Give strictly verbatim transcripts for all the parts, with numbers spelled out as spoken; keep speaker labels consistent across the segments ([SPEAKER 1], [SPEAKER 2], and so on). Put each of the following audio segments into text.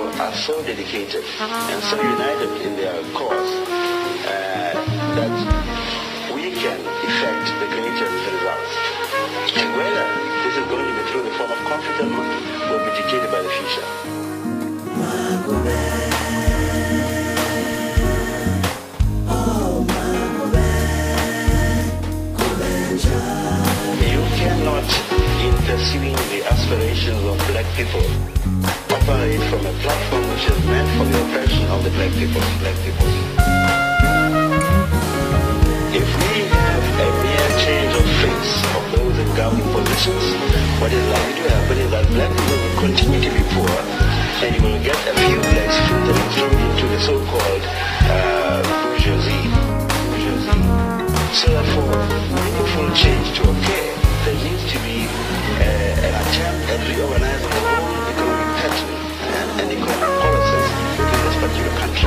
[SPEAKER 1] people are so dedicated and so united in their cause uh, that we can effect the greatest results. And whether this is going to be through the form of conflict or not will be dictated by the future. You cannot, in pursuing the aspirations of black people, operate from a platform which is meant for the oppression of the black people. Black people. If we have a mere change of face of those in governing positions, what is likely to happen is that black people will continue to be poor, and you will get a few blacks filtering through into the so-called uh, bourgeoisie. bourgeoisie. So that for meaningful change to occur, there needs to be uh, an attempt at reorganizing the whole economic pattern and, and economic policies within this particular country.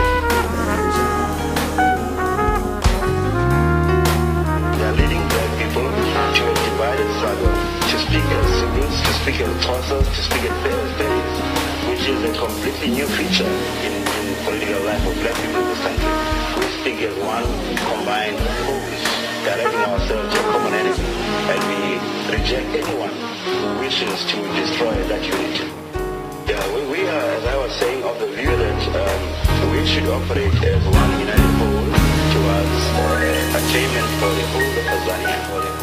[SPEAKER 1] They are leading black people to a divided struggle, to speak as siblings, to speak as authors, to speak as families, which is a completely new feature in, in political life of black people in this country. We speak as one combined whole, directing ourselves to a common enemy, and we reject anyone who wishes to destroy that unity. Yeah, we, we are, as I was saying, of the view that um, we should operate as one united whole towards uh, attainment for the whole of Tanzania.